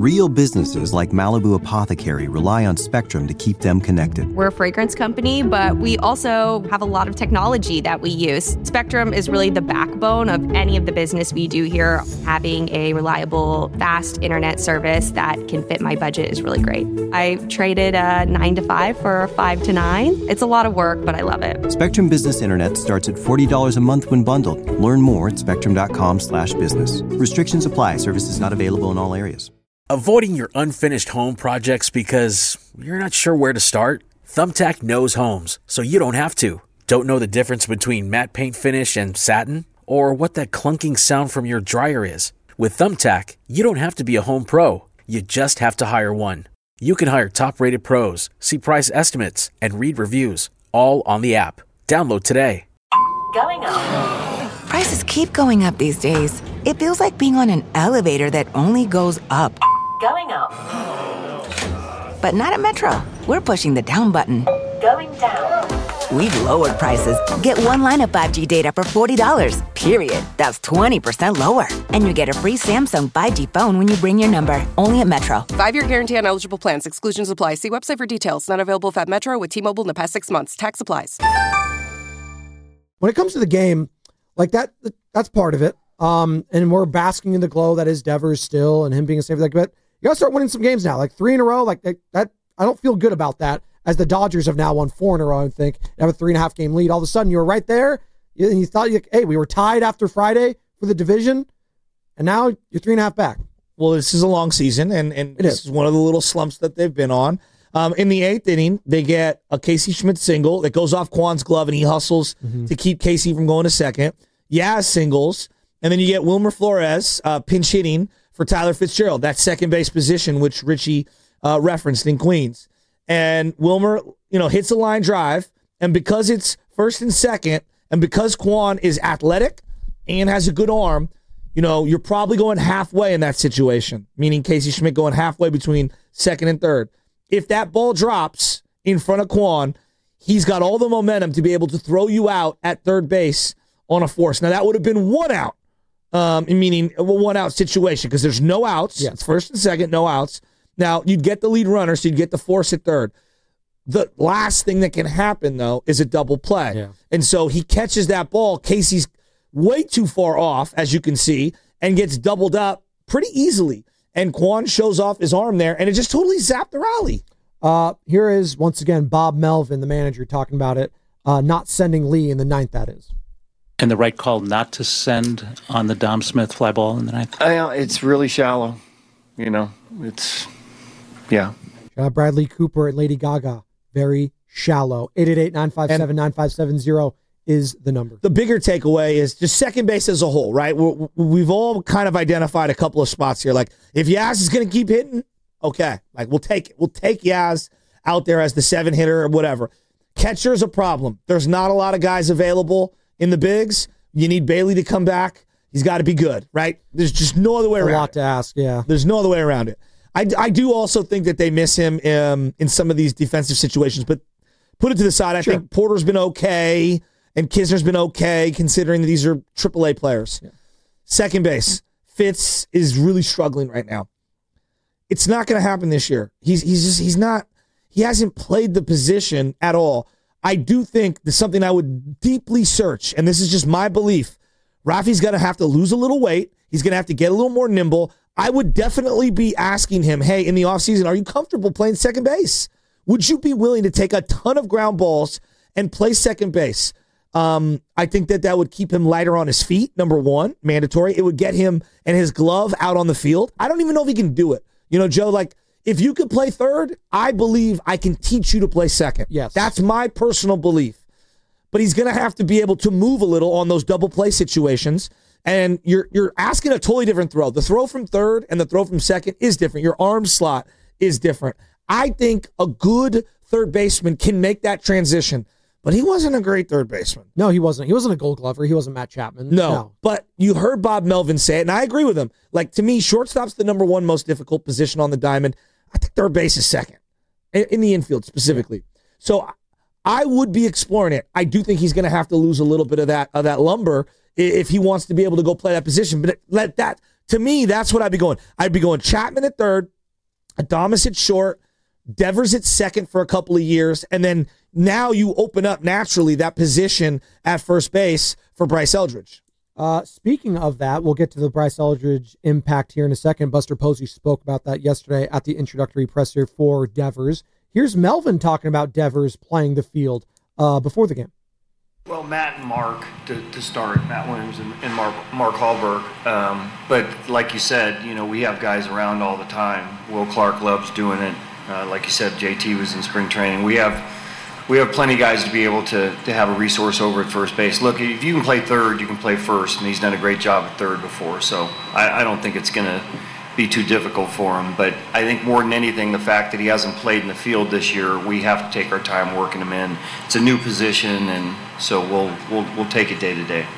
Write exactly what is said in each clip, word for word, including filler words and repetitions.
Real businesses like Malibu Apothecary rely on Spectrum to keep them connected. We're a fragrance company, but we also have a lot of technology that we use. Spectrum is really the backbone of any of the business we do here. Having a reliable, fast internet service that can fit my budget is really great. I traded a nine to five for a five to nine. It's a lot of work, but I love it. Spectrum Business Internet starts at forty dollars a month when bundled. Learn more at spectrum.com slash business. Restrictions apply. Services not available in all areas. Avoiding your unfinished home projects because you're not sure where to start? Thumbtack knows homes, so you don't have to. Don't know the difference between matte paint finish and satin? Or what that clunking sound from your dryer is? With Thumbtack, you don't have to be a home pro. You just have to hire one. You can hire top-rated pros, see price estimates, and read reviews, all on the app. Download today. Going up. Prices keep going up these days. It feels like being on an elevator that only goes up. Going up. But not at Metro. We're pushing the down button. Going down. We've lowered prices. Get one line of five G data for forty dollars, period. That's twenty percent lower. And you get a free Samsung five G phone when you bring your number. Only at Metro. Five-year guarantee on eligible plans. Exclusions apply. See website for details. Not available at Metro with T-Mobile in the past six months. Tax applies. When it comes to the game, like that, that's part of it. Um, and we're basking in the glow that is Devers still and him being a safe. Like, but you got to start winning some games now, like three in a row. Like that, that, I don't feel good about that. As the Dodgers have now won four in a row, I think, and have a three and a half game lead. All of a sudden, you were right there, and you thought, hey, we were tied after Friday for the division, and now you're three and a half back. Well, this is a long season, and, and this is. is one of the little slumps that they've been on. Um, in the eighth inning, they get a Casey Schmidt single that goes off Kwan's glove, and he hustles mm-hmm. to keep Casey from going to second. Yaz singles, and then you get Wilmer Flores uh, pinch hitting for Tyler Fitzgerald, that second base position, which Richie uh, referenced in Queens. And Wilmer, you know, hits a line drive, and because it's first and second, and because Kwan is athletic and has a good arm, you know, you're probably going halfway in that situation, meaning Casey Schmidt going halfway between second and third. If that ball drops in front of Kwan, he's got all the momentum to be able to throw you out at third base on a force. Now, that would have been one out, um, meaning a one-out situation, because there's no outs. Yeah. It's first and second, no outs. Now, you'd get the lead runner, so you'd get the force at third. The last thing that can happen, though, is a double play. Yeah. And so he catches that ball. Casey's way too far off, as you can see, and gets doubled up pretty easily. And Kwan shows off his arm there, and it just totally zapped the rally. Uh, here is, once again, Bob Melvin, the manager, talking about it, uh, not sending Lee in the ninth, that is. And the right call not to send on the Dom Smith fly ball in the ninth? Uh, it's really shallow. You know, it's... Yeah. Shout out Bradley Cooper and Lady Gaga. Very shallow. eight eight eight, nine five seven, nine five seven zero is the number. The bigger takeaway is just second base as a whole, right? We're, we've all kind of identified a couple of spots here. Like, if Yaz is going to keep hitting, okay. Like, we'll take it. We'll take Yaz out there as the seven hitter or whatever. Catcher is a problem. There's not a lot of guys available in the bigs. You need Bailey to come back. He's got to be good, right? There's just no other way around it. A lot to ask, yeah. There's no other way around it. I, I do also think that they miss him um, in some of these defensive situations, but put it to the side. I sure. think Porter's been okay, and Kisner's been okay, considering that these are triple A players. Yeah. Second base, Fitz is really struggling right now. It's not going to happen this year. He's he's just he's not. He hasn't played the position at all. I do think there's something I would deeply search, and this is just my belief. Rafi's going to have to lose a little weight. He's going to have to get a little more nimble. I would definitely be asking him, hey, in the offseason, are you comfortable playing second base? Would you be willing to take a ton of ground balls and play second base? Um, I think that that would keep him lighter on his feet, number one, mandatory. It would get him and his glove out on the field. I don't even know if he can do it. You know, Joe, like, if you could play third, I believe I can teach you to play second. Yes. That's my personal belief. But he's going to have to be able to move a little on those double play situations. And you're you're asking a totally different throw. The throw from third and the throw from second is different. Your arm slot is different. I think a good third baseman can make that transition, but he wasn't a great third baseman. No, he wasn't. He wasn't a Gold Glover. He wasn't Matt Chapman. No, no, but you heard Bob Melvin say it, and I agree with him. Like, to me, shortstop's the number one most difficult position on the diamond. I think third base is second, in the infield specifically. So I would be exploring it. I do think he's going to have to lose a little bit of that of that lumber if he wants to be able to go play that position. But let that, to me, that's what I'd be going. I'd be going Chapman at third, Adames at short, Devers at second for a couple of years, and then now you open up naturally that position at first base for Bryce Eldridge. Uh, speaking of that, we'll get to the Bryce Eldridge impact here in a second. Buster Posey spoke about that yesterday at the introductory presser for Devers. Here's Melvin talking about Devers playing the field uh, before the game. Well, Matt and Mark to, to start, Matt Williams and, and Mark, Mark Hallberg. Um, but like you said, you know, we have guys around all the time. Will Clark loves doing it. Uh, like you said, J T was in spring training. We have we have plenty of guys to be able to, to have a resource over at first base. Look, if you can play third, you can play first, and he's done a great job at third before. So I, I don't think it's going to be too difficult for him. But I think more than anything, the fact that he hasn't played in the field this year, we have to take our time working him in. It's a new position, and so we'll we'll we'll take it day to day.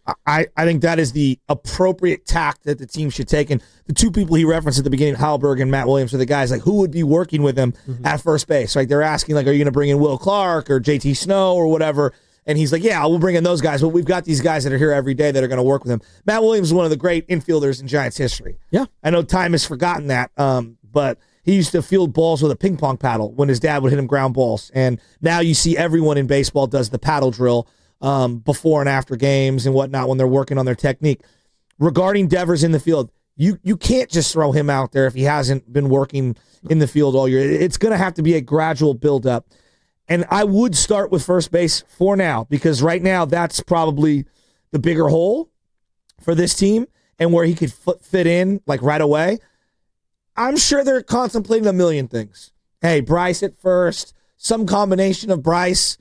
I, I think that is the appropriate tact that the team should take. And the two people he referenced at the beginning, Hallberg and Matt Williams, are the guys like who would be working with him mm-hmm. at first base. Like they're asking, like, are you going to bring in Will Clark or J T Snow or whatever? And he's like, yeah, we'll bring in those guys, but we've got these guys that are here every day that are going to work with him. Matt Williams is one of the great infielders in Giants history. Yeah, I know time has forgotten that, um, but he used to field balls with a ping pong paddle when his dad would hit him ground balls. And now you see everyone in baseball does the paddle drill Um, before and after games and whatnot when they're working on their technique. Regarding Devers in the field, you you can't just throw him out there if he hasn't been working in the field all year. It's going to have to be a gradual build-up. And I would start with first base for now, because right now that's probably the bigger hole for this team and where he could f- fit in like right away. I'm sure they're contemplating a million things. Hey, Bryce at first, some combination of Bryce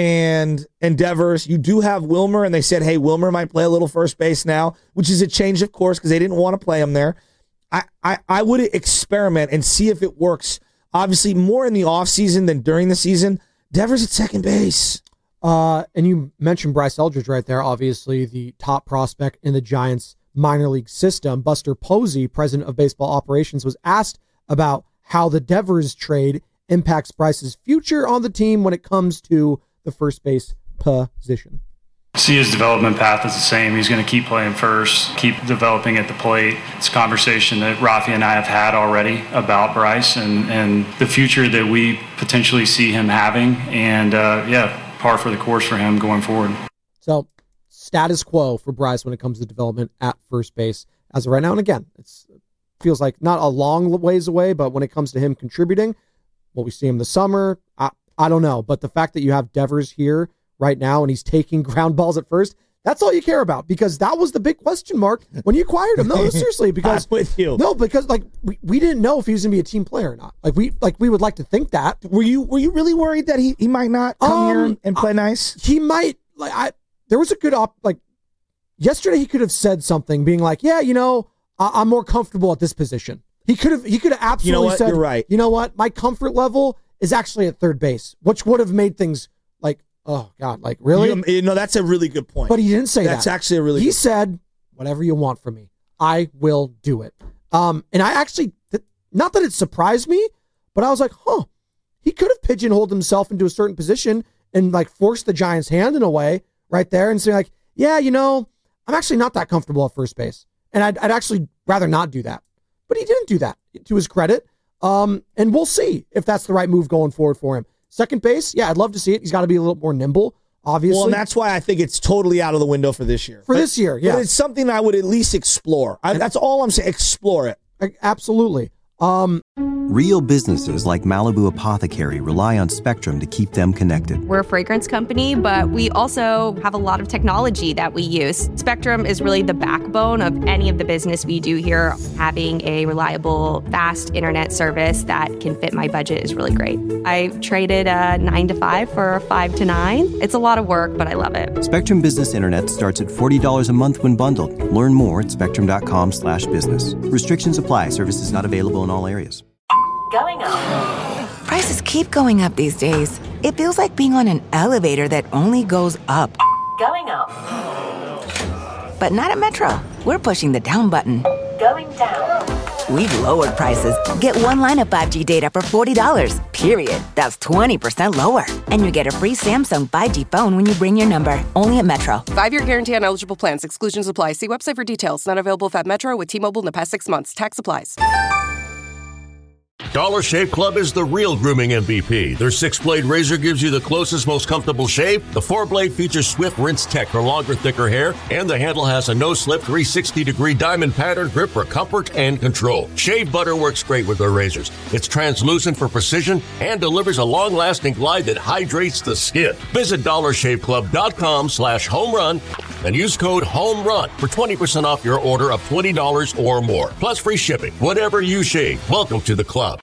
and and Devers. You do have Wilmer, and they said, hey, Wilmer might play a little first base now, which is a change, of course, because they didn't want to play him there. I, I, I would experiment and see if it works, obviously, more in the offseason than during the season. Devers at second base. Uh, and you mentioned Bryce Eldridge right there, obviously the top prospect in the Giants minor league system. Buster Posey, president of baseball operations, was asked about how the Devers trade impacts Bryce's future on the team when it comes to the first base position. See his development path is the same. He's going to keep playing first, keep developing at the plate. It's a conversation that Rafi and I have had already about Bryce and, and the future that we potentially see him having. And, uh, yeah, par for the course for him going forward. So, status quo for Bryce when it comes to development at first base as of right now. And again, it's, it feels like not a long ways away, but when it comes to him contributing, will we see him this summer? I, I don't know. But the fact that you have Devers here right now and he's taking ground balls at first, that's all you care about, because that was the big question mark when you acquired him. No, seriously, because I'm with you. No, because like we, we didn't know if he was going to be a team player or not. Like we like we would like to think that. Were you were you really worried that he, he might not come um, here and, and play I, nice? He might. Like I, there was a good op. Like yesterday, he could have said something, being like, "Yeah, you know, I, I'm more comfortable at this position." He could have. He could have absolutely you know what? said, "You're right. You know what? My comfort level is actually at third base," which would have made things like, oh God, like really? You, you know, that's a really good point. But he didn't say that's that. That's actually a really he good said, point. Whatever you want from me, I will do it. Um, and I actually, th- not that it surprised me, but I was like, huh, he could have pigeonholed himself into a certain position and like forced the Giants' hand in a way right there and say like, yeah, you know, I'm actually not that comfortable at first base. And I'd, I'd actually rather not do that. But he didn't do that, to his credit. Um, and we'll see if that's the right move going forward for him. Second base, yeah, I'd love to see it. He's got to be a little more nimble, obviously. Well, and that's why I think it's totally out of the window for this year. For but, this year, yeah. But it's something I would at least explore. I, that's all I'm saying. Explore it. Absolutely. Um, Real businesses like Malibu Apothecary rely on Spectrum to keep them connected. We're a fragrance company, but we also have a lot of technology that we use. Spectrum is really the backbone of any of the business we do here. Having a reliable, fast internet service that can fit my budget is really great. I traded a nine to five for a five to nine. It's a lot of work, but I love it. Spectrum Business Internet starts at forty dollars a month when bundled. Learn more at spectrum.com slash business. Restrictions apply. Services not available in all areas. Going up. Prices keep going up these days. It feels like being on an elevator that only goes up. Going up. But not at Metro. We're pushing the down button. Going down. We've lowered prices. Get one line of five G data for forty dollars, period. That's twenty percent lower. And you get a free Samsung five G phone when you bring your number. Only at Metro. Five-year guarantee on eligible plans. Exclusions apply. See website for details. Not available if at Metro with T-Mobile in the past six months. Tax applies. Dollar Shave Club is the real grooming M V P. Their six-blade razor gives you the closest, most comfortable shave. The four-blade features swift rinse tech for longer, thicker hair, and the handle has a no-slip three hundred sixty degree diamond pattern grip for comfort and control. Shave butter works great with their razors. It's translucent for precision and delivers a long-lasting glide that hydrates the skin. Visit dollar shave club dot com slash home run and use code HOMERUN for twenty percent off your order of twenty dollars or more, plus free shipping. Whatever you shave, welcome to the club.